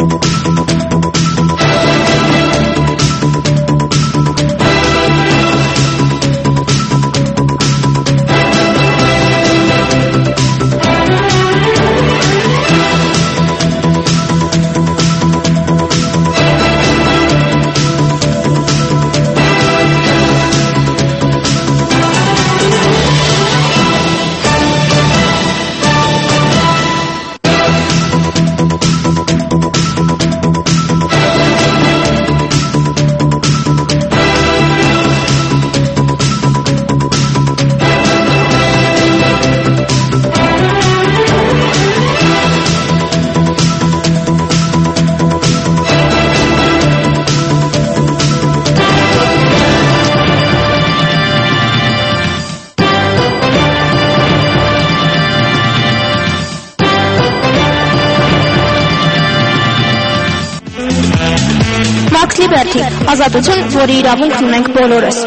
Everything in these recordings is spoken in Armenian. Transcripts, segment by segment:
Max Liberty, ազատություն, որի իրավունքն ունենք բոլորս։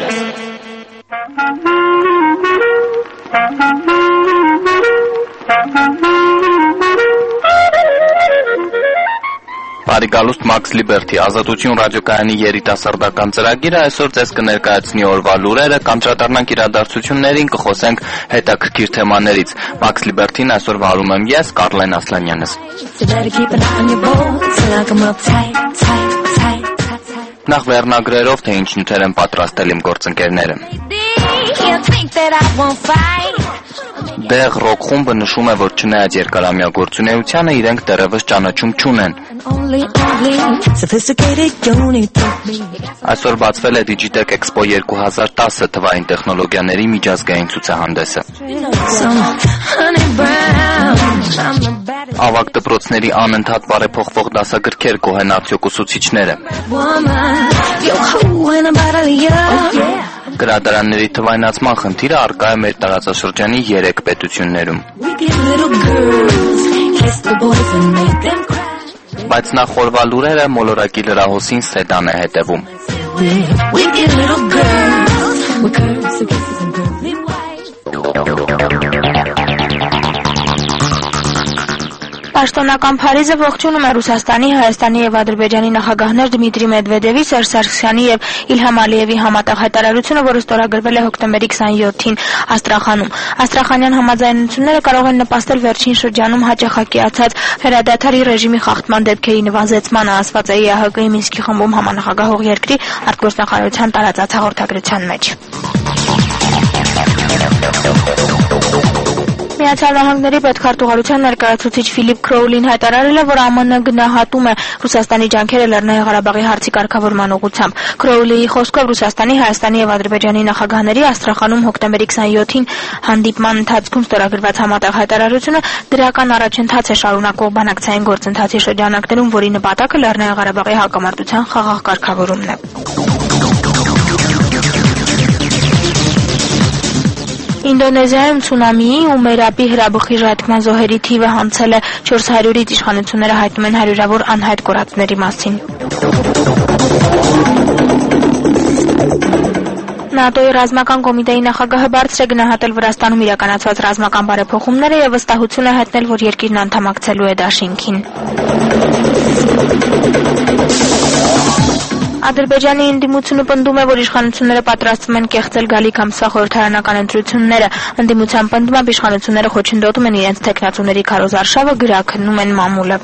Բարեկալուստ Max Liberty, ազատություն ռադիոկայանի երիտասարդական ծրագիրը այսօր ձեզ կներկայացնի օրվա լուրերը, կանդրադառնանք իրադարձություններին, կխոսենք հետաքրքիր թեմաներից։ Max Liberty-ն այսօր վարում եմ ես, Կարլեն Ասլանյանս։ Նախ վերնագրերով, թե ինչ նյութեր են պատրաստել իմ գործընկերները։ Դեղ ռոք խումբը նշում է, որ չնայած երկարամյա գործունեությանը իրենք դեռևս ճանաչում չունեն։ Այսօր բացվել է Digitech Expo 2010 թվային տեխնոլոգիաների միջազգային ցուցահանդեսը։ Ավագ դպրոցների անընդհատ բարեփոխվող դասագրքեր կոհենացիո ուսուցիչները։ Գրադարանների թվայնացման խնդիրը առկա է մեր տարածաշրջանի 3 պետություններում։ Բայց նախ օրվա լուրերը մոլորակի լրահոսին Սեդան է հետևում։ Պաշտոնական Փարիզը ողջունում է Ռուսաստանի, Հայաստանի եւ Ադրբեջանի նախագահներ Դմիտրի Մեդվեդևի, Սերժ Սարգսյանի եւ Իլհամ Ալիևի համատեղ հայտարարությունը, որը ստորագրվել է հոկտեմբերի 27-ին Աստրախանում։ Աստրախանյան համաձայնությունները կարող են նպաստել վերջին շրջանում հաճախակիացած հրադադարի ռեժիմի խախտման դեպքերի նվազեցմանը, ասված է ԵԱՀԿ-ի Մինսկի խմբում համանախագահող երկրի արտգործնախարարության տարածած հաղորդագրության մեջ։ Միացյալ Նահանգների պետքարտուղարության ներկայացուցիչ Ֆիլիպ Քրոուլին հայտարարել է, որ ԱՄՆ գնահատում է Ռուսաստանի ջանքերը Լեռնային Ղարաբաղի հարցի կարգավորման ուղղությամբ։ Քրոուլիի խոսքով Ռուսաստանի, Հայաստանի եւ Ադրբեջանի նախագահների Աստրախանում հոկտեմբերի 27-ին հանդիպման ընթացքում ստորագրված համատեղ հայտարարությունը դրական առաջընթաց է շարունակող բանակցային գործընթացի շրջանակներում, որի նպատակը Լեռնային Ղարաբաղի հակամարտության խաղաղ կարգավորումն է։ Ինդոնեզիայում ցունամիի ու Մերապի հրաբխի ժայթքման զոհերի թիվը հանցել է 400-ից, իշխանությունները հայտնում են հարյուրավոր անհայտ կորածների մասին։ ՆԱՏՕ-ի ռազմական կոմիտեի նախագահը բարձր է գնահատել Վրաստանում իրականացված ռազմական բարեփոխումները եւ վստահություն է հայտնել, որ երկիրն անդամակցելու է դաշինքին։ Ադրբեջանի ընդդիմությունը պնդում է, որ իշխանությունները պատրաստվում են կեղծել գալիք ամսվա խորհրդարանական ընտրությունները։ Ընդդիմության պնդմամբ իշխանությունները խոչընդոտում են իրենց թեկնածուների քարոզարշավը, գրաքննում են մամուլը։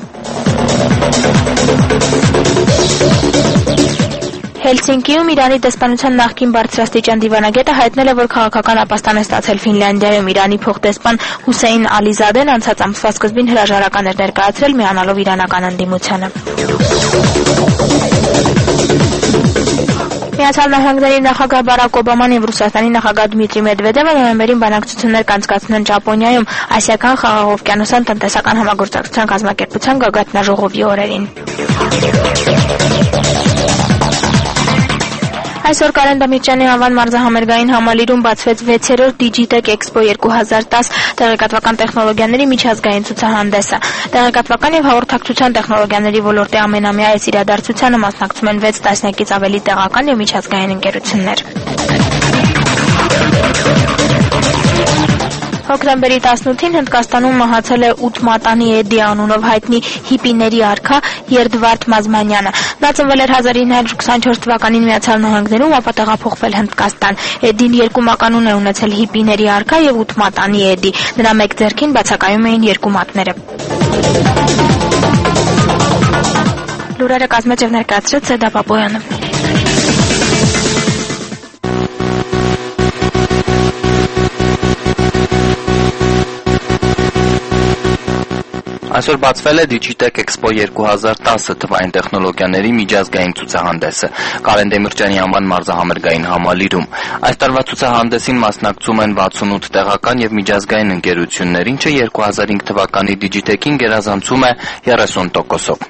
Հելսինկիում Իրանի դեսպանության նախկին բարձրաստիճան դիվանագետը հայտնել է, որ քաղաքական ապաստան է ստացել Ֆինլանդիայում։ Իրանի փոխդեսպան Հուսեյն Ալիզադեն անցած ամսվա սկզբին հրաժարական էր ներկայացրել միանալով իրանական ընդդիմությանը։ Միացյալ Նահանգների նախագահ Բարակ Օբաման եւ Ռուսաստանի նախագահ Դմիտրի Մեդվեդևը նոյեմբերին բանակցություններ կանցկացնեն Ճապոնիայում Ասիական խաղաղօվկիանոսյան տնտեսական համագործակցության կազմակերպության գագաթնաժողովի օրերին։ Այսօր Կարեն Դամիրճյանի անվան մարզահամերգային համալիրում բացվեց 6-րդ Digitech Expo 2010 տեղեկատվական տեխնոլոգիաների միջազգային ցուցահանդեսը։ Տեղեկատվական եւ հաղորդակցության տեխնոլոգիաների ոլորտի ամենամյա այս իրադարձությանը մասնակցում են 6 տասնյակից ավելի տեղական եւ միջազգային ընկերություններ։ Հոկտեմբերի 18-ին Հնդկաստանում մահացել է 8 մատանի Էդի անունով հայտնի հիպիների արքա Երդվարդ Մազմանյանը։ Նա ծնվել էր 1924 թվականին Միացյալ Նահանգներում, ապա տեղափոխվել Հնդկաստան։ Էդին 2 մականուն է ունեցել հիպիների արքա եւ 8 մատանի Էդի։ Նրա մեկ ձեռքին բացակայում էին 2 մատները։ Լուրերը կազմեց եւ ներկայացրեց Սեդա Պապոյանը։ Այսօր բացվել է Digitech Expo 2010 թվային տեխնոլոգիաների միջազգային ցուցահանդեսը Կարեն Դեմիրճյանի անվան մարզահամերգային համալիրում։ Այս տարվա ցուցահանդեսին մասնակցում են 68 տեղական եւ միջազգային ընկերություններ, ինչը 2005 թվականի Digitech-ին գերազանցում է 30%-ով։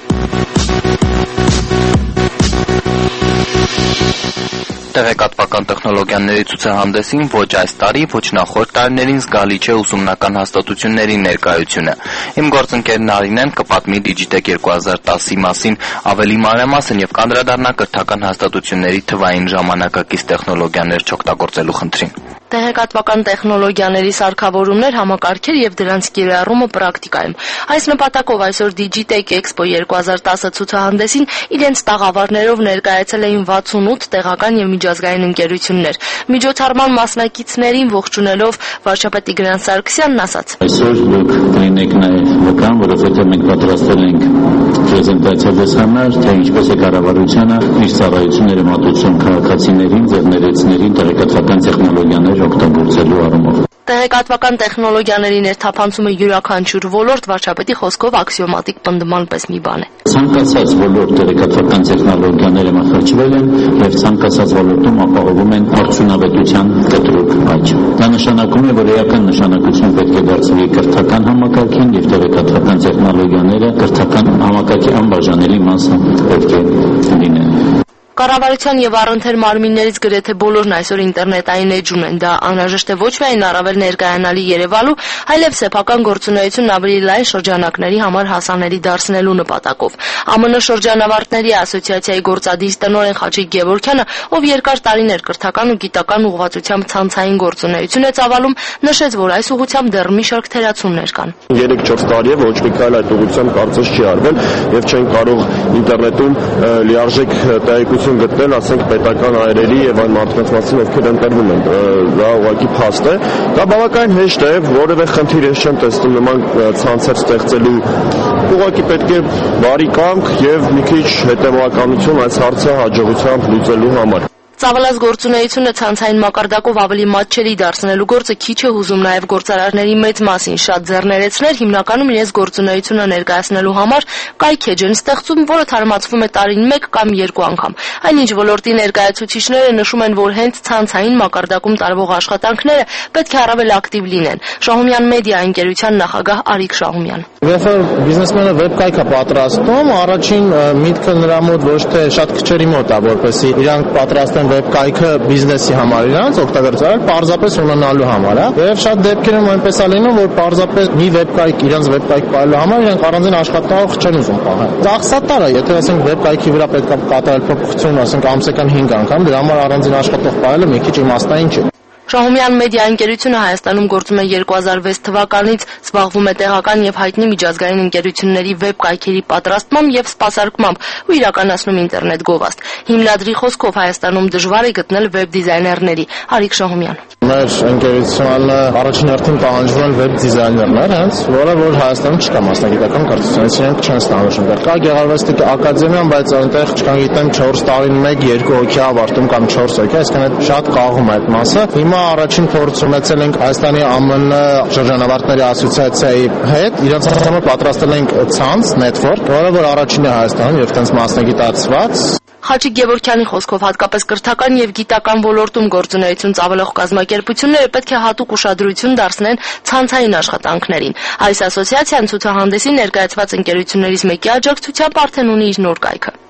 Տեղեկատվական տեխնոլոգիաների ցուցահանդեսին ոչ այս տարի, ոչ նախորդ տարիներին զգալի չէ ուսումնական հաստատությունների ներկայությունը։ Իմ գործընկեր Նարինեն կպատմի Digitech 2010-ի մասին ավելի մանրամասն եւ կանդրադառնա կրթական հաստատությունների թվային ժամանակակից տեխնոլոգիաներ չօգտագործելու խնդրին։ Տեղեկատվական տեխնոլոգիաների սարքավորումներ, համակարգեր եւ դրանց կիրառումը պրակտիկայում։ Այս նպատակով այսօր Digitech Expo 2010 ցուցահանդեսին իրենց տաղավարներով ներկայացել էին 68 տեղական եւ միջազգային ընկերություններ։ Միջոցառման մասնակիցներին ողջունելով վարչապետ Տիգրան Սարգսյանն ասաց. Այսօր դուք կլինեք նաեւ վկան, որովհետեւ մենք պատրաստել ենք պրեզենտացիայից համար, թե ինչպես է կառավարությունը իր ծառայությունները մատուցում քաղաքացիներին, ձեռներեցներին տեղեկատվական տեխնոլոգիաներ օգտագործելու առումով։ Տեղեկատվական տեխնոլոգիաների ներթափանցումը յուրաքանչյուր ոլորտ վարչապետի խոսքով աքսիոմատիկ պնդման պես մի բան է։ Ցանկացած ոլորտ տեղեկատվական տեխնոլոգիաները մխրճվել են եւ ցանկացած ոլորտում ապահովում են արդյունավետության կտրուկ աճ։ Դա նշանակում է, որ էական նշանակություն պետք է դարձվի կրթական համակարգին եւ տեղեկատվական տեխնոլոգիաները կրթական համակարգի անբաժանելի մասը պետք է լինեն։ Կառավարության եւ առընթեր մարմիններից գրեթե բոլորն այսօր ինտերնետային էջ ունեն։ Դա անհրաժեշտ է ոչ միայն առավել ներկայանալի Երևանու, այլև սեփական գործունեությունն ավելի լայն շրջանակների համար հասանելի դարձնելու նպատակով։ ԱՄՆ շրջանավարտների ասոցիացիայի գործադիր տնօրեն Խաչիկ Գևորգյանը, ով երկար տարիներ կրթական ու գիտական ուղղվածությամբ ցանցային գործունեություն է ծավալում, նշեց, որ այս ուղղությամբ դեռ մի շարք թերացումներ կան։ 3-4 տարի է ոչ մի քայլ այդ ուղղությամբ կարծես չի արվել եւ չեն կարող ինտերնետում լիարժեք տեղեկություն գտնել, ասենք պետական այրերի եւ այն մարդկանց մասին, ովքեր ընտրվում են։ Դա ուղղակի փաստ է։ Դա բավականին հեշտ է, որևէ խնդիր ես չեմ տեսնում նման ցանցեր ստեղծելու։ Ուղղակի պետք է բարի կամք եւ մի քիչ հետեւականություն այս հարցը հաջողությամբ լուծելու համար։ Ծավալած գործունեությունը ցանցային մակարդակով ավելի մատչելի դարձնելու գործը քիչ է հուզում նաև գործարարների մեծ մասին։ Շատ ձեռներեցներ հիմնականում իրենց գործունեությունը ներկայացնելու համար կայքեջ են ստեղծում, որը թարմացվում է տարին 1 կամ 2 անգամ։ Այնինչ ոլորտի ներկայացուցիչները նշում են, որ հենց ցանցային մակարդակում տարվող աշխատանքները պետք է առավել ակտիվ լինեն։ Շահումյան մեդիա ընկերության նախագահ Արիկ Շահումյան։ Երբ բիզնեսմենը վեբկայք է պատրաստում, առաջին միտքը նրա մոտ ոչ թե շատ քչերի մոտ է, որպեսզի իրանք պատրաստեն վեբկայքը բիզնեսի համար իրանց օգտագործել պարզապես ունենալու համար, եւ շատ դեպքերում այնպես է լինում, որ պարզապես մի վեբկայք իրանց վեբկայք պահելու համար իրանք առանձին աշխատող չեն ուզում պահել։ Դա աղսատար է, եթե ասենք վեբկայքի վրա պետք է կատարել փոփոխություն, ասենք ամսական 5 անգամ, դրա համար առանձին աշխատող պահելը մի քիչ իմաստային չէ։ Շահումյան մեդիա ընկերությունը Հայաստանում գործում է 2006 թվականից, զբաղվում է տեղական եւ հայտնի միջազգային ընկերությունների վեբկայքերի պատրաստմամբ եւ սպասարկմամբ ու իրականացնում ինտերնետ գովազդ։ Հիմնադրի խոսքով Հայաստանում դժվար է գտնել վեբ դիզայներների։ Արիկ Շահումյան։ Մեր ընկերությանը առաջին հերթին պահանջվում են վեբ դիզայներներ, հենց որը որ Հայաստանում չկա մասնագիտական կրթությունից, իրենք չեն ստանալու։ Կա գեղարվեստիկ ակադեմիան, բայց այնտեղ չկան գիտեմ 4 տարին 1-2 հոգի ավարտում կամ 4 հոգի, այսինքն շատ կաղում է այդ մասը։ Հիմա առաջին փորձ ունեցել ենք Հայաստանի ԱՄՆ շրջանավարտների ասոցիացիայի հետ, իրենց համար պատրաստել ենք ցանց, network, որը որ առաջինն է Հայաստանում եւ տենց մասնագիտացված։ Խաչիկ Գևորգյանի խոսքով հատկապես կրթական եւ գիտական ոլորտում գործունեություն ծավալող կազմակերպությունները պետք է հատուկ ուշադրություն դարձնեն ցանցային աշխատանքներին։ Այս ասոցիացիան ցուցահանդեսին ներկայացված ընկերություններից մեկի աջակցությամբ արդեն ունի իր նոր կայքը։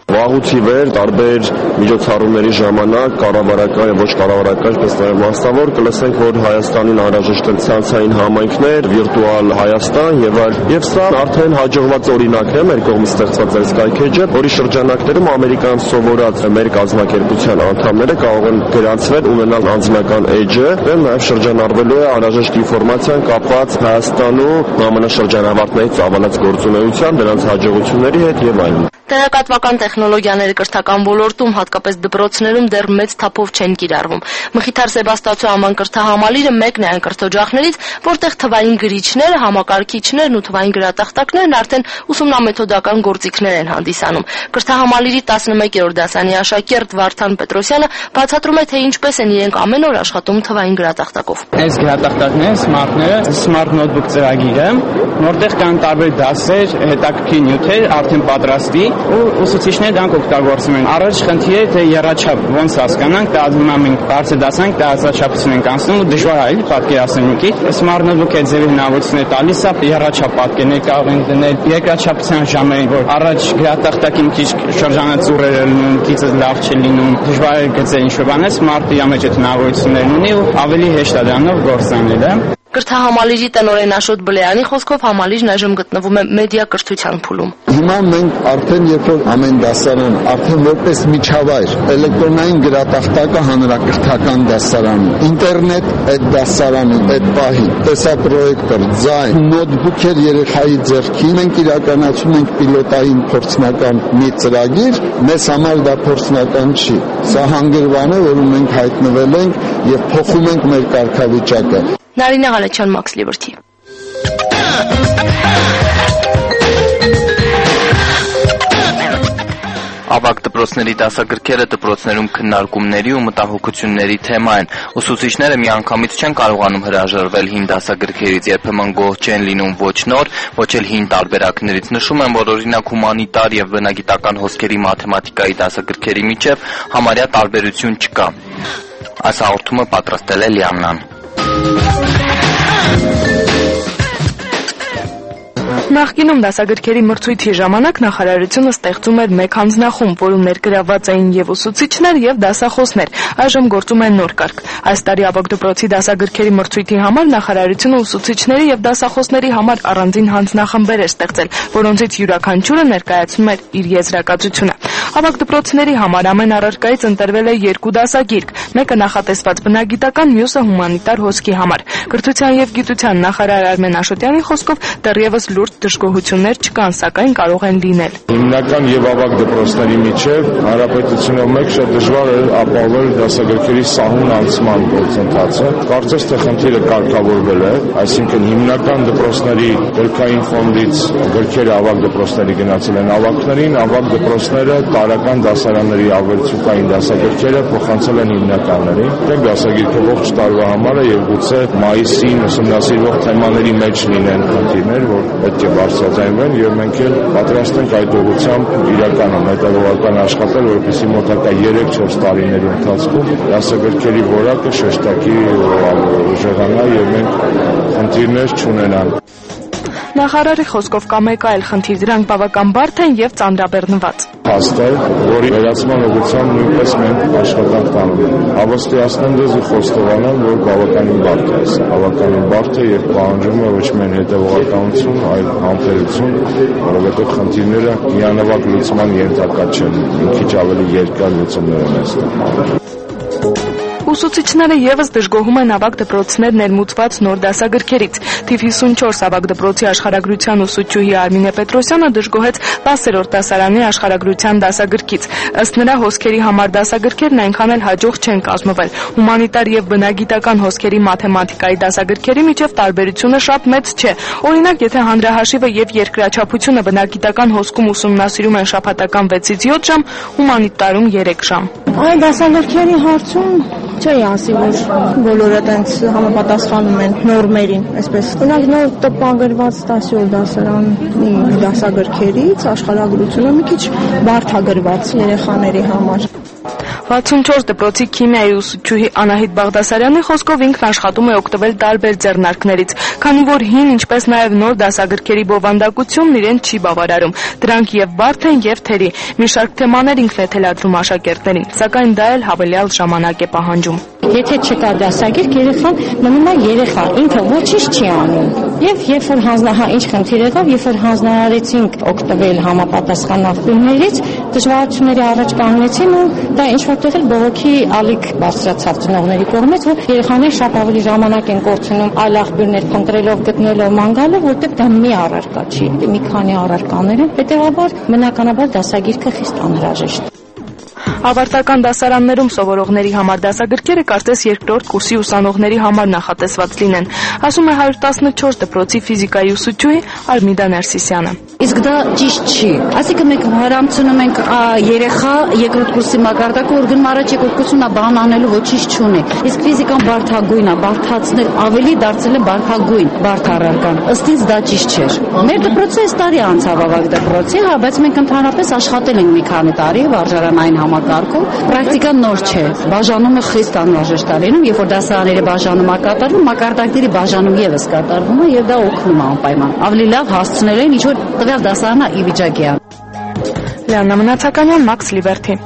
Վաղուց ի վեր տարբեր միջոցառումների ժամանակ կառավարական եւ ոչ կառավարական, ինչպես նաեւ մասնավոր կլսենք, որ Հայաստանին անհրաժեշտ են ցանցային համայնքներ, վիրտուալ Հայաստան եւ այլ։ Եվ սա արդեն հաջողված օրինակ է մեր կողմից ստեղծված այս կայքեջը, որի շրջանակներում Ամերիկան սովորած մեր կազմակերպության անդամները կարող են գրանցվել ունենալ անձնական էջը, եւ նաեւ շրջանառվելու է անհրաժեշտ ինֆորմացիան կապված Հայաստանու ԱՄՆ շրջանավարտների ծավալած գործունեության, դրանց հաջողությունների հետ եւ այլն։ Տեղեկատվական տեխնոլոգիաների կրթական ոլորտում, հատկապես դպրոցներում դեռ մեծ թափով չեն կիրառվում։ Մխիթար Սեբաստիացու անվան կրթահամալիրը մեկն է այն կրթօջախներից, որտեղ թվային գրիչները, համակարգիչներն ու թվային գրատախտակներն արդեն ուսումնամեթոդական գործիքներ են հանդիսանում։ Կրթահամալիրի 11-րդ դասանի աշակերտ Վարդան Պետրոսյանը բացատրում է, թե ինչպես են իրենք ամեն օր աշխատում թվային գրատախտակով։ Այս գրատախտակները, սմարթները, Smart Notebook ծրագիրը, որտեղ կան տարբեր դասեր, հետաքրքիր նյութեր, արդեն պատրաստի ու ուսուցիչները դրանք օգտագործում են։ Առաջ խնդիրը թե եռաչափ ոնց հասկանանք, դա ասում ենք բարձր դասանք, դա հազարչափություն ենք անցնում ու դժվար է պատկերացնել մի քիչ։ Smart Notebook-ը ձևի հնարավորություն է տալիս, եռաչափ պատկերներ կարող են դնել, երկրաչափության ժամերին, որ առաջ գրատախտակի մի քիչ շրջանաձուռերը լինում, քիչ լավ չի լինում, դժվար է գծել ինչ-որ բաներ, Smart-ի մեջ այդ հնարավորություններն ունի ու ավելի հեշտ է դրանով գործ անելը։ Կրթահամալիրի տնօրեն Աշոտ Բլեյանի խոսքով համալիրն այժմ գտնվում է մեդիա կրթության փուլում։ Հիմա մենք արդեն երբ որ ամեն դասարան արդեն որպես միջավայր էլեկտրոնային գրատախտակը հանրակրթական դասարանում, ինտերնետ այդ դասարանում, այդ պահին, տեսապրոյեկտոր, ձայն, նոթբուքեր երեխայի ձեռքին, մենք իրականացում ենք պիլոտային փորձնական մի ծրագիր, մեզ համար դա փորձնական չի։ Սա հանգրվան է, որում մենք հայտնվել ենք եւ փոխում ենք մեր կարգավիճակը։ Նարինե Ղալեչյան, Max Liberty։ Ավագ դպրոցների դասագրքերը դպրոցներում քննարկումների ու մտահոգությունների թեմա են։ Ուսուցիչները միանգամից չեն կարողանում հրաժարվել հին դասագրքերից, երբեմն գոհ չեն լինում ոչ նոր, ոչ էլ հին տարբերակներից։ Նշում են, որ օրինակ հումանիտար եւ բնագիտական հոսքերի մաթեմատիկայի դասագրքերի միջև համարյա տարբերություն չկա։ Այս հաղորդումը պատրաստել է Լիաննան։ Նախկինում դասագրքերի մրցույթի ժամանակ նախարարությունը ստեղծում էր մեկ հանձնախումբ, որում ներգրավված էին եւ ուսուցիչներ եւ դասախոսներ։ Այժմ գործում է նոր կարգ։ Այս տարի ավագ դպրոցի դասագրքերի մրցույթի համար նախարարությունը ուսուցիչների եւ դասախոսների համար առանձին հանձնախմբեր է ստեղծել, որոնցից յուրաքանչյուրը ներկայացնում էր իր եզրակացությունը։ Ավագ դպրոցների համար ամեն առարկայից ընտրվել է 2 դասագիրք, մեկը նախատեսված բնագիտական, մյուսը հումանիտար հոսքի համար։ Կրթության եւ գիտության նախարար Արմեն Աշոտյանի խոսքով դեռևս լուրջ դժգոհություններ չկան, սակայն կարող են լինել։ Հիմնական եւ ավագ դպրոցների միջև հանրապետությունով մեկ շատ դժվար է ապահովել դասագրքերի սահուն անցման գործընթացը։ Կարծես թե խնդիրը կարգավորվել է, այսինքն հիմնական դպրոցների գրքային ֆոնդից գրքերը ավագ դպրոցների գնացել են ավագներին, ավագ դպրոցները տարական դասարանների ավելցուկային դասագրքերը փոխանցել են հիմնականներին։ Դեռ դասագիրքը ողջ տարվա համար է եւ գուցե մայիսին ուսումնասիրվող թեմաների մեջ լինեն խնդիրներ, որ պետք է բարձրաձայնվեն եւ մենք էլ պատրաստ ենք այդ ուղղությամբ իրականում հետևողական աշխատել, որպեսզի մոտակա 3-4 տարիների ընթացքում դասագրքերի որակը շեշտակի ուժեղանա եւ մենք խնդիրներ չունենանք։ Նախարարի խոսքով կա մեկ այլ խնդիր, դրանք բավական բարդ են եւ ծանրաբեռնված։ Փաստ է, որի վերացման ուղղությամբ նույնպես մենք աշխատանք տանում ենք։ Հավաստիացնեմ ձեզ ու խոստովանեմ, որ բավականին բարդ է սա։ Բավականին բարդ է եւ պահանջում է ոչ միայն հետևողականություն, այլ համբերություն, որովհետեւ խնդիրները միանավակ լուծման ենթակա չեն։ Մի քիչ ավելի երկար լուծումներ են այստեղ։ Ուսուցիչները եւս դժգոհում են ավագ դպրոցներ ներմուծված նոր դասագրքերից։ Թիվ 54 ավագ դպրոցի աշխարհագրության ուսուցչուհի Արմինե Պետրոսյանը դժգոհեց 10-րդ դասարանի աշխարհագրության դասագրքից։ Ըստ նրա հոսքերի համար դասագրքերն այնքան էլ հաջող չեն կազմվել։ Հումանիտար եւ բնագիտական հոսքերի մաթեմատիկայի դասագրքերի միջև տարբերությունը շատ մեծ չէ։ Օրինակ, եթե հանրահաշիվը եւ երկրաչափությունը բնագիտական հոսքում ուսումնասիրում են շաբաթական 6-ից 7 ժամ, հումանիտարում 3 ժամ։ Այդ դասագրքերի հարցում չի ասի, որ բոլորը տենց համապատասխանում են նորմերին, այսպես։ Օրինակ նոր տպագրված 10-րդ դասարանի դասագրքերից աշխարհագրությունը մի քիչ բարդ է գրված երեխաների համար։ 64 դպրոցի քիմիայի ուսուցչուհի Անահիտ Բաղդասարյանի խոսքով ինքն աշխատում է օգտվել տարբեր ձեռնարկներից, քանի որ հին, ինչպես նաև նոր դասագրքերի բովանդակությունն իրեն չի բավարարում։ Դրանք եւ բարդ են եւ թերի։ Մի շարք թեմաներ ինքն է թելադրում աշակերտներին, սակայն դա էլ հավելյալ ժամանակ է պահանջում։ Եթե չկա դասագիրք, երեխան մնում է երեխա, ինքը ոչինչ չի անում։ Եվ երբ որ ինչ խնդիր եղավ, երբ որ հանձնարարեցինք օգտվել համապատասխան աղբյուրներից, դժվարությունների առաջ կանգնեցին ու դա ինչ որտեղ էլ բողոքի ալիք բարձրացավ ծնողների կողմից, որ երեխաները շատ ավելի ժամանակ են կորցնում այլ աղբյուրներ փնտրելով, գտնելով, մանգալով, որտեղ դա մի առարկա չի, մի քանի առարկաներ են, հետևաբար բնականաբար դասագիրքը խիստ անհրաժեշտ։ Ավարտական դասարաններում սովորողների համար դասագրքերը կարծես երկրորդ կուրսի ուսանողների համար նախատեսված լինեն, ասում է 114 դպրոցի ֆիզիկայի ուսուցչուհի Արմիդա Ներսիսյանը։ Իսկ դա ճիշտ չի։ Այսինքն մենք հարամցնում ենք երեխա երկրորդ կուրսի մակարդակը, որ գնում առաջ երկրորդ կուրսում նա բան անելու ոչինչ չունի։ Իսկ ֆիզիկան բարդագույն է, բարդացնել ավելի դարձել է բարդագույն, բարդ առարկան։ Ըստ ինձ դա ճիշտ չէր։ Մեր դպրոցը այս տարի անցավ ավագ դպրոցի, բայց մենք ընդհանրապես աշխատել ենք մի քանի տարի վարժարանային համակարգում, պրակտիկան նոր չէ։ Բաժանումը խիստ անհրաժեշտ է լինում, երբ որ դասարանների բաժանում է կատարվում, մակարդակների բաժանում եւս կատարվում է եւ դա օգնում է անպայման։ Ավելի լավ հասցնել են ինչ որ տվյալ դասարանը ի վիճակի է։ Լիանա Մնացականյան, Մաքս Լիբերթի։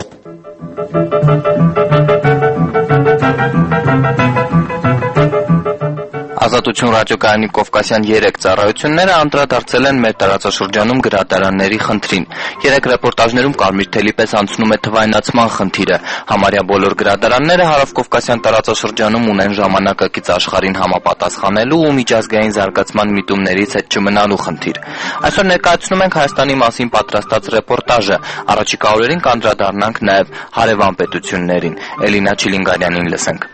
Ազատություն ռադիոկայանի Կովկասյան 3 ծառայությունները անդրադարձել են մեր տարածաշրջանում գրադարանների խնդրին։ 3 ռեպորտաժներում կարմիր թելի պես անցնում է թվայնացման խնդիրը։ Համարյա բոլոր գրադարանները Հարավկովկասյան տարածաշրջանում ունեն ժամանակակից աշխարհին համապատասխանելու ու միջազգային զարգացման միտումներից հետ չմնալու խնդիր։ Այսօր ներկայացնում ենք Հայաստանի մասին պատրաստած ռեպորտաժը։ Առաջիկա օրերին կանդրադառնանք նաև հարևան պետություններին։ Էլինա Չիլինգարյանին լսենք։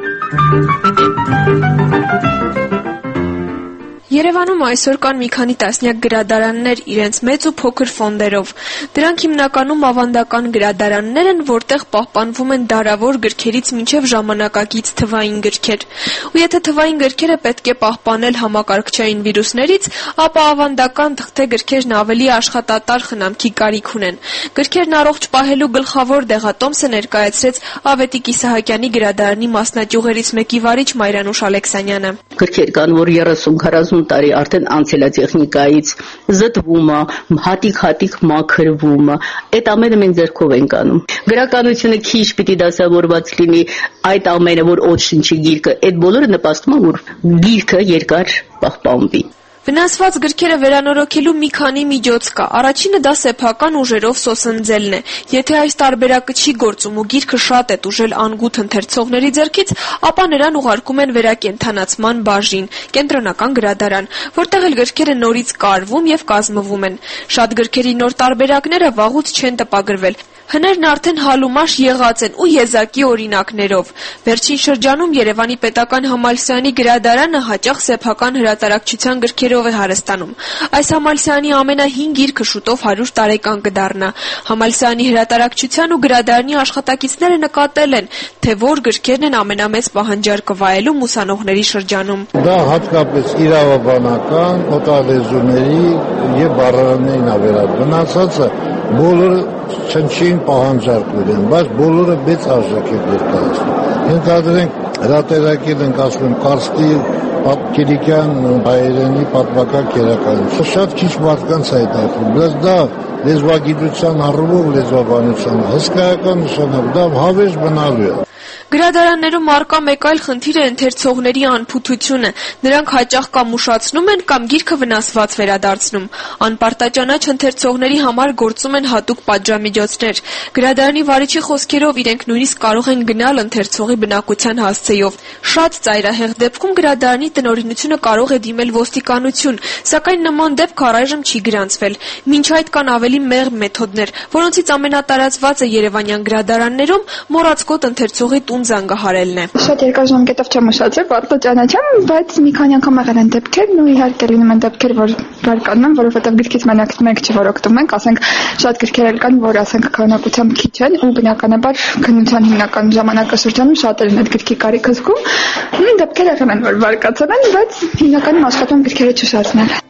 Երևանում այսօր կան մի քանի տասնյակ գրադարաններ իրենց մեծ ու փոքր ֆոնդերով։ Դրանք հիմնականում ավանդական գրադարաններ են, որտեղ պահպանվում են դարավոր գրքերից մինչև ժամանակակից թվային գրքեր։ Ու եթե թվային գրքերը պետք է պահպանել համակարգչային վիրուսներից, ապա ավանդական թղթե գրքերն ավելի աշխատատար խնամքի կարիք ունեն։ Գրքերն առողջ պահելու գլխավոր դեղատոմսը ներկայացրեց Ավետիք Իսահակյանի գրադարանի մասնաճյուղերից մեկի վարիչ Մայրանուշ Ալեքսանյանը։ Գրքեր կան, որ 30-40 տարի արդեն անցել է տեխնիկայից, զտվում է, հատիկ մաքրվում է, այդ ամենը մենք ձեռքով ենք անում։ Գրականությունը քիչ պիտի դասավորված լինի, այդ ամենը, որ օդշնչի գիրքը, այդ բոլորը նպաստում է, որ գիրքը երկար պահպանվի։ Վնասված գրքերը վերանորոգելու մի քանի միջոց կա։ Առաջինը դա սեփական ուժերով սոսնձելն է։ Եթե այս տարբերակը չի գործում ու գիրքը շատ է տուժել անգութ ընթերցողների ձեռքից, ապա նրան ուղարկում են վերակենդանացման բաժին, կենտրոնական գրադարան, որտեղ էլ գրքերը նորից կարվում եւ կազմվում են։ Շատ գրքերի նոր տարբերակները վաղուց չեն տպագրվել։ Հներն արդեն հալումաշ եղած են ու եզակի օրինակներով։ Վերջին շրջանում Երևանի պետական Համալսյանի գրադարանը հաճախ սեփական հրատարակչության գրքերով է հարստանում։ Այս Համալսյանի ամենահին գիրքը շուտով 100 տարեկան կդառնա։ Համալսյանի հրատարակչության ու գրադարանի աշխատակիցները նկատել են, թե որ գրքերն են ամենամեծ պահանջարկը վայելում ուսանողների շրջանում։ Դա հատկապես իրավաբանական, օտարլեզուների եւ բառարաններին ավերաբնացածը բոլորը չնչին պահանջարկ ունեն, բայց բոլորը մեծ արժեք է ներկայացնում։ Ենթադրենք հրատարակել ենք ասում կարստի Կիրիկյան հայերենի պատմական քերականություն։ Շատ քիչ մարդկանց է դարձնում, բայց դա լեզվագիտության առումով լեզվաբանության հսկայական նշանակ, դա հավերժ մնալու է։ Գրադարաններում առկա մեկ այլ խնդիր է ընթերցողների անփութությունը։ Նրանք հաճախ կամ ուշացնում են կամ գիրքը վնասված վերադարձնում։ Անպարտաճանաչ ընթերցողների համար գործում են հատուկ պատժամիջոցներ։ Գրադարանի վարիչի խոսքերով իրենք նույնիսկ կարող են գնալ ընթերցողի բնակության հասցեով։ Շատ ծայրահեղ դեպքում գրադարանի տնօրինությունը կարող է դիմել ոստիկանություն, սակայն նման դեպք առայժմ չի գրանցվել։ Մինչ այդ կան ավելի մեղմ մեթոդներ, որոնցից ամենատարածվածը երևանյան գրադարաններում մոռացկոտ ընթերցողի տուն զանգահարելն է։ Շատ երկար ժամկետով չեմ ուշացել, պարտաճանաչեմ, բայց մի քանի անգամ եղել են դեպքեր, ու իհարկե լինում են դեպքեր, որ բարկանում, որովհետև գրքից մենակ մեկ չի, որ օգտվում ենք, ասենք շատ գրքեր կան, որ ասենք քանակությամբ քիչ են, ու բնականաբար քննության հիմնական ժամանակաշրջանում շատերն այդ գրքի կարիք զգում։ Դեպքեր եղել են, որ բարկացել են, բայց հիմնականում աշխատում գրքերը չուշացնել։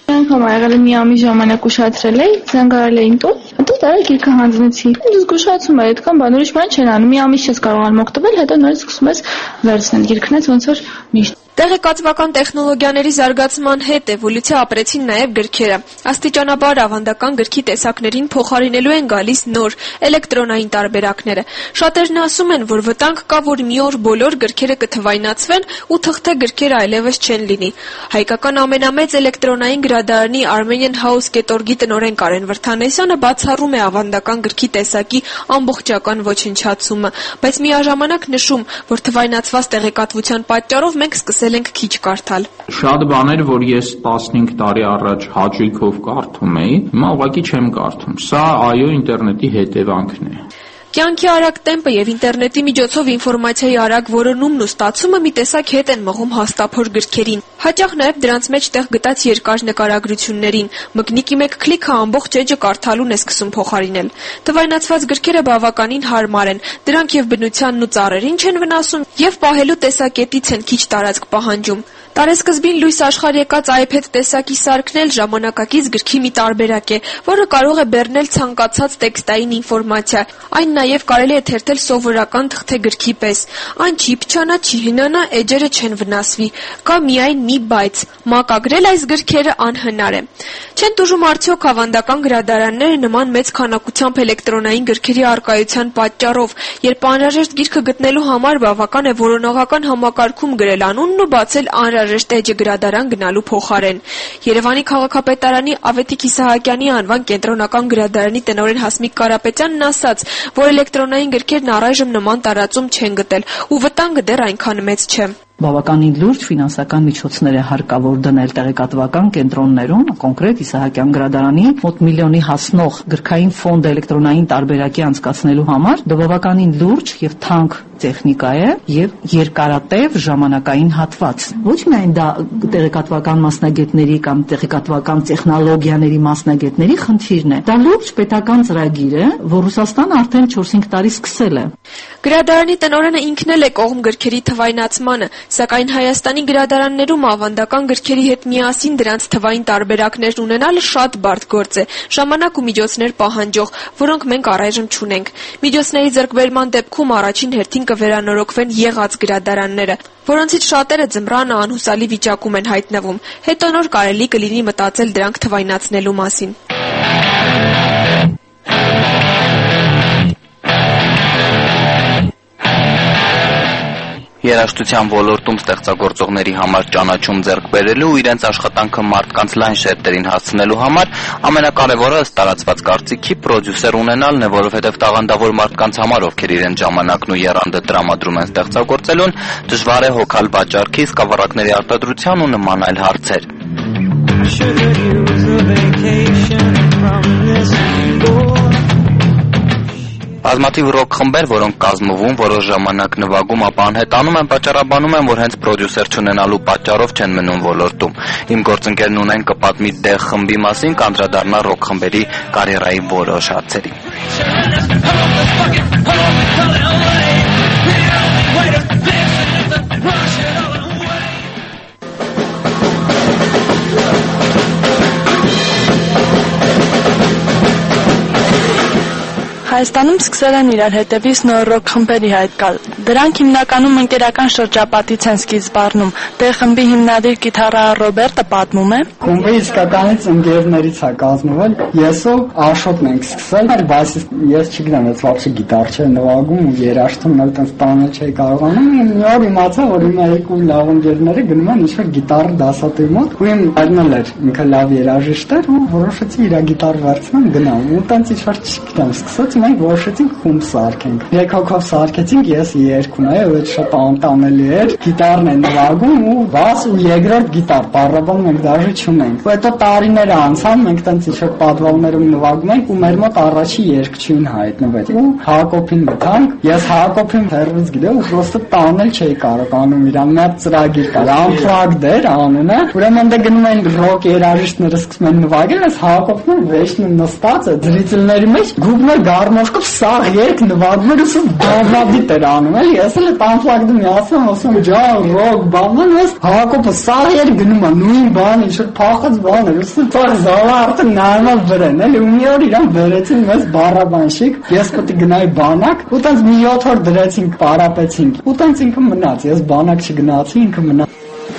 Անգամ եղել է մի ամի ժամանակ ուշացրել էի, զանգարել էին տուն, հետո տարա գիրքը հանձնեցի։ Ինձ զգուշացում է, այդքան բան ուրիշ բան չեն անում, մի ամիս չես կարողանում օգտվել, հետո նորից սկսում ես վերցնել գիրքն ոնց որ միշտ։ Տեղեկատվական տեխնոլոգիաների զարգացման հետ էվոլյուցիա ապրեցին նաև գրքերը։ Աստիճանաբար ավանդական գրքի տեսակներին փոխարինելու են գալիս նոր էլեկտրոնային տարբերակները։ Շատերն ասում են, որ վտանգ կա, որ մի օր բոլոր գրքերը կթվայնացվեն ու թղթե գրքերը այլևս չեն լինի։ Հայկական ամենամեծ էլեկտրոնային գրադարանի Armenian House կետորգի տնօրեն Կարեն Վրդանեսյանը բացառում է ավանդական գրքի տեսակի ամբողջական ոչնչացումը, բայց միաժամանակ նշում, որ թվայնացված տեղեկատվության պատճառով մենք սկսել ենք քիչ կարդալ։ Շատ բաներ, որ ես 15 տարի առաջ հաճույքով կարդում էի, հիմա ուղղակի չեմ կարդում։ Սա այո ինտերնետի հետևանքն է։ Կյանքի արագ տեմպը եւ ինտերնետի միջոցով ինֆորմացիայի արագ որոնումն ու ստացումը մի տեսակ հետ են մղում հաստափոր գրքերին։ Հաճախ նաեւ դրանց մեջ տեղ գտած երկար նկարագրություններին։ Մկնիկի մեկ քլիքը ամբողջ էջը կարդալուն է սկսում փոխարինել։ Թվայնացված գրքերը բավականին հարմար են։ Դրանք եւ բնությանն ու ծառերին չեն վնասում եւ պահելու տեսակետից են քիչ տարածք պահանջում։ Տարեսկզբին լույս աշխարհ եկած iPad տեսակի սարքն էլ ժամանակակից գրքի մի տարբերակ է, որը կարող է բեռնել ցանկացած տեքստային ինֆորմացիա։ Այն նաև կարելի է թերթել սովորական թղթե գրքի պես։ Այն չի փչանա, չի հինանա, էջերը չեն վնասվի։ Կա միայն մի բայց՝ մակագրել այս գրքերը անհնար է։ Չեն տուժում արդյոք ավանդական գրադարանները նման մեծ քանակությամբ էլեկտրոնային գրքերի առկայության պատճառով, երբ անհրաժեշտ գիրքը գտնելու համար բավական է որոնողական համակարգում գրել անունն ու բացել անհրաժեշտ էջը գրադարան գնալու փոխարեն։ Երևանի քաղաքապետարանի Ավետիք Իսահակյանի անվան կենտրոնական գրադարանի տնօրեն Հասմիկ Կարապետյանն ասաց, որ էլեկտրոնային գրքերն առայժմ նման տարածում չեն գտել ու վտանգը դեռ այնքան մեծ չէ։ Բավականին լուրջ ֆինանսական միջոցներ է հարկավոր դնել տեղեկատվական կենտրոններում, կոնկրետ Իսահակյան գրադարանի մոտ միլիոնի հասնող գրքային ֆոնդ էլեկտրոնային տարբերակի անցկացնելու համար, դա բավականին լուրջ եւ թանկ տեխնիկա է եւ երկարատև ժամանակային հատված։ Ոչ միայն դա տեղեկատվական մասնագետների կամ տեղեկատվական տեխնոլոգիաների մասնագետների խնդիրն է, դա լուրջ պետական ծրագիր է, որ Ռուսաստանը արդեն 4-5 տարի սկսել է։ Գրադարանի տնօրենը ինքն էլ է կողմ գրքերի թվայնացմանը, սակայն Հայաստանի գրադարաններում ավանդական գրքերի հետ միասին դրանց թվային տարբերակներ ունենալը շատ բարդ գործ է, ժամանակ ու միջոցներ պահանջող, որոնք մենք առայժմ չունենք։ Միջոցների ձեռքբերման դեպքում առաջին հերթին կվերանորոգվեն եղած գրադարանները, որոնցից շատերը ձմռանը անհուսալի վիճակում են հայտնվում։ Հետո նոր կարելի կլինի մտածել դրանք թվայնացնելու մասին։ Երաժշտության ոլորտում ստեղծագործողների համար ճանաչում ձեռք բերելու ու իրենց աշխատանքը մարդկանց լայն շերտերին հասցնելու համար ամենակարևորը ըստ տարածված կարծիքի պրոդյուսեր ունենալն է, որովհետև տաղանդավոր մարդկանց համար, ովքեր իրենց ժամանակն ու եռանդը տրամադրում են ստեղծագործելուն, դժվար է հոգալ վաճառքի, սկավառակների արտադրության ու նման այլ հարցեր։ Բազմաթիվ ռոք խմբեր, որոնք կազմվում, որոշ ժամանակ նվագում, ապա անհետանում են, պատճառաբանում են, որ հենց պրոդյուսեր չունենալու պատճառով չեն մնում ոլորտում։ Իմ գործընկերն ունեն կպատմի դեղ խմբի մասին, կանդրադառնա ռոք խմբերի կարիերայի որոշ հարցերի։ Հայաստանում սկսել են իրար հետևից նոր ռոք խմբերի հայտ գալ։ Դրանք հիմնականում ընկերական շրջապատից են սկիզբ առնում։ Դե խմբի հիմնադիր կիթառահար Ռոբերտը պատմում է. Խումբը իսկականից ընկերներից է կազմվել։ Եսով Աշոտն ենք սկսել, բայց ես չգիտեմ, ես вообще գիտար չէ նվագում ու երաժշտում այդպես տանել չէի կարողանում։ Մի օր իմացա, որ իմ երկու լավ ընկերները գնում են ինչ-որ գիտարը դասատուի մոտ, ու իմ այդնել էր ինքը լավ երաժիշտ էր ու որոշեցի իր գիտարը վերցնեմ գնամ։ Ու տենց ինչ-որ չգիտեմ, սկսեց մենք որոշեցինք խումբ սարքենք։ Երեք հոգով սարքեցինք, ես երգում էի, ու այդ շատ անտանելի էր։ Գիտարն է նվագում ու բաս ու երկրորդ գիտար, բառաբան մենք դաժե չունենք։ Ու հետո տարիներ անցան, մենք տենց ինչ-որ պատվալներում նվագում ենք ու մեր մոտ առաջի երգչուհին հայտնվեց։ Ու Հակոբին մտանք, ես Հակոբին հերվից գիտեմ ու պրոստը տանել չէի կարողանում իրան, մի հատ ծրագիր կար, Unplugged էր անունը։ Ուրեմն դե գնում են ռոք երաժիշտները սկսում են նվագել, ես Հակոբն վեճն նստած է, դրիցլների մեջ գուբներ գար гарմոշկով սաղ երկ նվագում էր ուսում բավադիտ էր անում, էլի, ես էլ այդ անֆլագդում միացում, ասում ջան, ռոք, բանան, ես Հակոբը սաղ երկ գնում է, նույն բան, ինչ-որ փախած բան էր, ուսում ծար զալը արդեն նայում է վրեն, էլի, ու մի օր իրան բերեցին մեզ բառաբանշիկ, ես պետք է գնայի բանակ, ու տենց մի 7 օր դրեցինք, պարապեցինք, ու տենց ինքը մնաց, ես բանակ չգնացի, ինքը մնաց։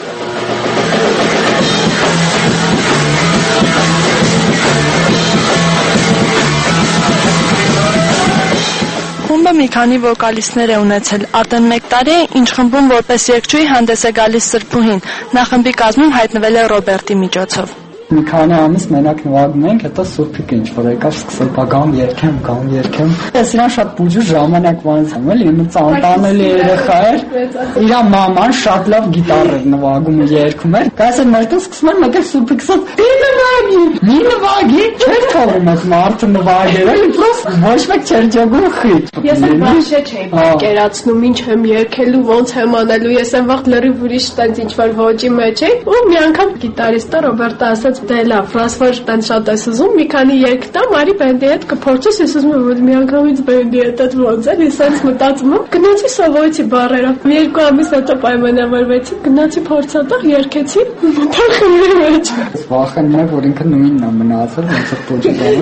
Խումբը մի քանի վոկալիստներ է ունեցել։ Արդեն 1 տարի է, ինչ խմբում որպես երգչուհի հանդես է գալիս Սրբուհին։ Նա խմբի կազմում հայտնվել է Ռոբերտի միջոցով։ Մի քանի ամիս մենակ նվագում ենք, հետո Սուրբիկը ինչ-որ եկավ սկսել գամ երգեմ։ Ես իրան շատ բուժու ժամանակ վանցում էլի, ինձ անտանելի երեխա էր։ Իր մաման շատ լավ գիտար էր նվագում ու երգում էր։ Կայսեր մերտում սկսում էր մեկը Սուրբիկը մի նվագի, չէր թողում այդ մարդը նվագել, էլի պրոս ոչ մեկ չէր ջոգում խիտ։ Ես էլ բաշե չէի կերացնում, ինչ եմ երգելու, ոնց եմ անելու, ես եմ վաղ լրիվ ուրիշ տենց ինչ-որ ոճի մեջ էի, ու մի անգամ գիտարիստը Ռոբերտը ասաց դե լավ, ֆրասվար տենց շատ ես ուզում, մի քանի երգ տամ, արի բենդի հետ կփորձես, ես ուզում եմ որ մի անգամից բենդի հետ այդ ոնց է, ես այնց մտածում եմ, գնացի սովորեցի բառերը, 2 ամիս հետո պայմանավորվեցի, գնացի փորձատեղ, երգեցի, մտար խմբի մեջ։ Վախենում եմ, որ ինքը նույնն է մնացել, ոնց է փոջի բանը։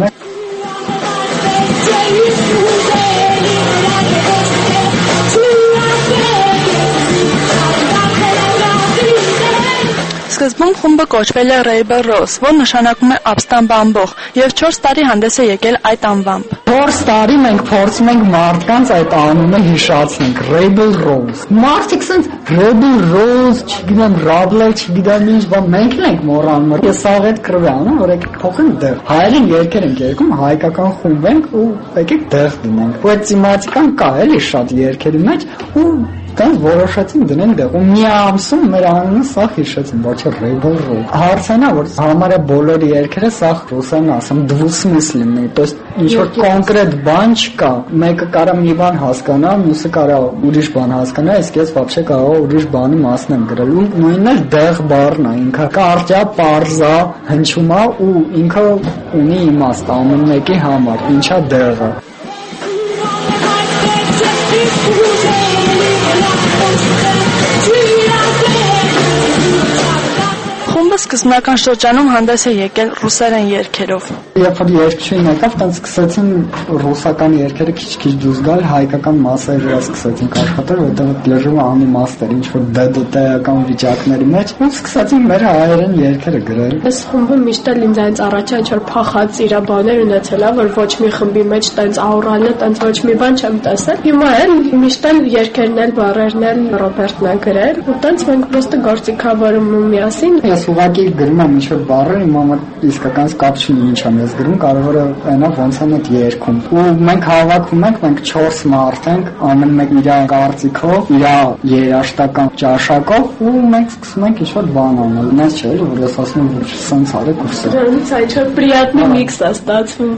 Սկզբում խումբը կոչվել է Rebel Rose, որ նշանակում է ապստամբ ամբող, եւ 4 տարի հանդես է եկել այդ անվամբ։ 4 տարի մենք փորձում ենք մարդկանց այդ անունը հիշացնենք, Rebel Rose։ Մարդիկ ասեն Rebel Rose, չգիտեմ, Rabler, չգիտեմ ինչ, բան մենք ենք մոռանում։ Ես աղ այդ կրվի անում, որ եկեք փոխենք դեղ։ Հայերեն երգեր ենք երգում, հայկական խումբ ենք ու եկեք դեղ դնենք։ Ու այդ թեմատիկան կա էլի շատ երգերի մեջ ու Կան որոշեցին դնենք դեղ ու մի ամսում մեր անունը սաղ հիշեցին, ոչ է Rebel Rose։ Հարցն է, որ համարյա բոլոր երգերը սաղ ռուսերեն ասում դվուսմիսլի, то есть ինչ-որ կոնկրետ բան չկա։ Մեկը կարա մի բան հասկանա, մյուսը կարա ուրիշ բան հասկանա, իսկ ես вообще կարող ուրիշ բանի մասն եմ գրել։ Ու նույնն էլ դեղ բառն է, ինքը կարճա, պարզա, հնչում է ու ինքը ունի իմաստ ամեն մեկի համար, ինչա դեղը։ Խումբը սկզբնական շրջանում հանդես է եկել ռուսերեն երգերով։ Երբ որ երգչուհին եկավ, տենց սկսեցին ռուսական երգերը քիչ-քիչ դուրս գալ, հայկական մասերի վրա սկսեցին աշխատել, որտեղ լեժումը անիմաստ էր, ինչ-որ դդտական վիճակների մեջ, ու սկսեցին մեր հայերեն երգերը գրել։ Այս խումբը միշտ էլ ինձ այնց առաջ ինչ-որ փախած իր բաներ ունեցել է, որ ոչ մի խմբի մեջ տենց աուրալը, տենց ոչ մի բան չեմ տեսել։ Հիմա էլ միշտ էլ երգերն էլ, բառերն էլ Ռոբերտն է գրել, ու տենց մենք պրոստը գործիքավորում ու միասին ուղղակի գրում եմ ինչ-որ բառեր, իմ համար իսկականից կապ չունի ինչ եմ ես գրում, կարևորը այն է ոնց են այդ երգում։ Ու մենք հավաքում ենք, մենք 4 մարդ ենք, ամեն մեկ իր կարծիքով, իր երաժշտական ճաշակով ու մենք սկսում ենք ինչ-որ բան անել։ Նայած չէ, որ ես ասում եմ, որ սենց արեք ու սա։ Դրանից ինչ-որ приятный միքս է ստացվում։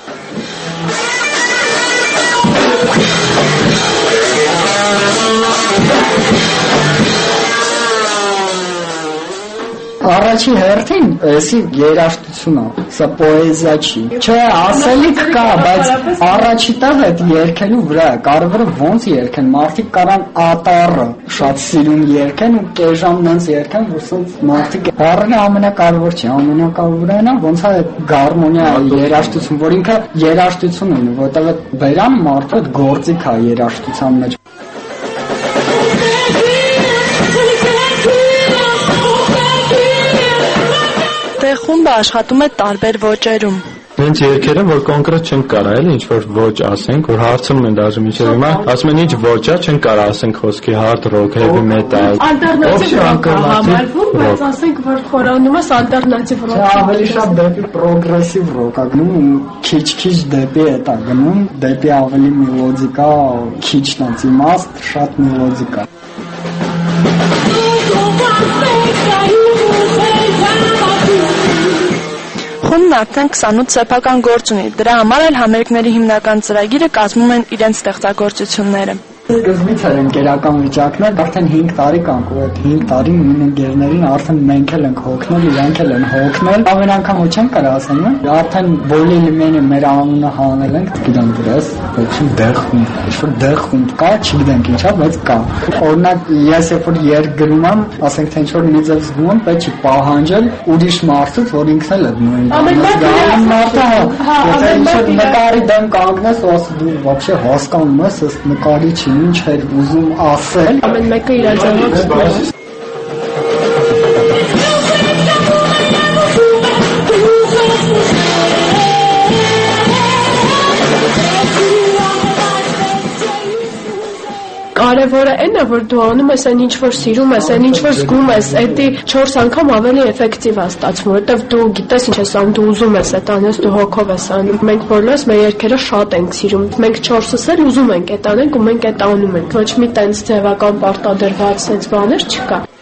Առաջի հերթին էսի երաժշտություն է, սա պոեզիա չի։ Չէ, ասելիք կա, բայց առաջի տեղ այդ երգելու վրա է, կարևորը ոնց երգեն, մարդիկ կարան ատարը շատ սիրուն երգեն ու կեժամ նենց երգեն, որ սենց մարդիկ բառերը ամենակարևոր չի, ամենակարևորն է ոնց է այդ գարմոնիա երաժշտություն, որ ինքը երաժշտություն ունի, որտեղ այդ բերան մարդը այդ գործիք է երաժշտության մեջ։ Խումբը աշխատում է տարբեր ոճերում։ Հենց երգերը, որ կոնկրետ չեն կարա, էլի ինչ-որ ոճ ասենք, որ հարցում են դաժե միջև հիմա, ասում են ինչ ոճ է, չեն կարա ասենք խոսքի hard rock, heavy metal։ Ալտերնատիվ ռոք է համարվում, բայց ասենք, որ խորանում ես ալտերնատիվ ռոք։ Ավելի շատ դեպի պրոգրեսիվ ռոք է գնում, քիչ-քիչ դեպի էտ է գնում, դեպի ավելի մելոդիկա, քիչն է իմաստ, շատ մելոդիկա։ Խումբն արդեն 28 սեփական գործ ունի, դրա համար էլ համերգների հիմնական ծրագիրը կազմում են իրենց ստեղծագործությունները։ Սկզբից էր ընկերական վիճակներ, արդեն 5 տարի կանք ու այդ 5 տարի նույն ընկերներին արդեն մենք էլ ենք հոգնել, իրանք էլ են հոգնել։ Ամեն անգամ ու չեմ կարող ասեմ, արդեն բոլի լիմենը մեր անունը հանել ենք, գիտեմ դրես, ոչինչ դեղում, ինչ-որ դեղում կա, չգիտենք ինչա, բայց կա։ Օրինակ ես երբ որ երգրում եմ, ասենք թե ինչ-որ մի ձև զգում եմ, պետք է պահանջել ուրիշ մարդուց, որ ինքն էլ է նույն։ Ամեն մարդը ինչ-որ նկարի դեմ կանգնես ու ասես դու вообще հասկանում ես, այս նկարիչը ինչ էր ուզում ասել։ Ամեն մեկը իր ձևով Կարևորը այն է, որ դու անում ես այն ինչ որ սիրում ես, այն ինչ որ զգում ես, դա 4 անգամ ավելի էֆեկտիվ է ստացվում, որովհետև դու գիտես ինչ ես անում, դու ուզում ես այդ անես, դու հոգով ես անում։ Մենք բոլորս մեր երգերը շատ ենք սիրում։ Մենք 4-ս էլ ուզում ենք այդ անենք ու մենք այդ անում ենք։ Ոչ մի տենց ձևական պարտադրված բաներ չկա։